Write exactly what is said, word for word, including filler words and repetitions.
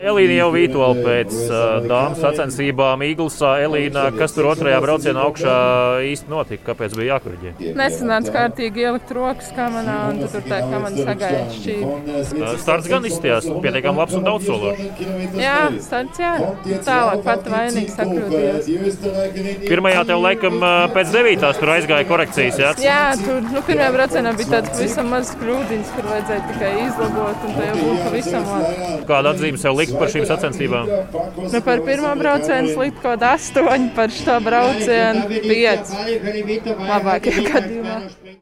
Elīna jau vītola pēc uh, dāmas sacensībām Īgulsā. Elīna, kas tur otrajā braucienā augšā īsti notika? Kāpēc bija jākoriģē? Nesanāca kārtīgi ielikt rokas kamanā, un tur tā kamana sagāja šķīvi. Uh, starts gan izstījās pietiekami labs un daudzsološs. Jā, starts jā. Tālāk pat vainīgi sakrūtījās. Pirmajā tev laikam uh, pēc devītās tur aizgāja korekcijas, jā? Jā, tur nu, pirmajā braucienā bija tāds pavisam mazs krūtiņš, kur vajadzēja tikai izlabot, un tā jau būtu pavisam labi. Kāda atzīme sev likt par šīm sacensībām? Nu, par pirmo braucienu likt kaut astoņi, par šo braucienu pieci. Labākajā gadījumā.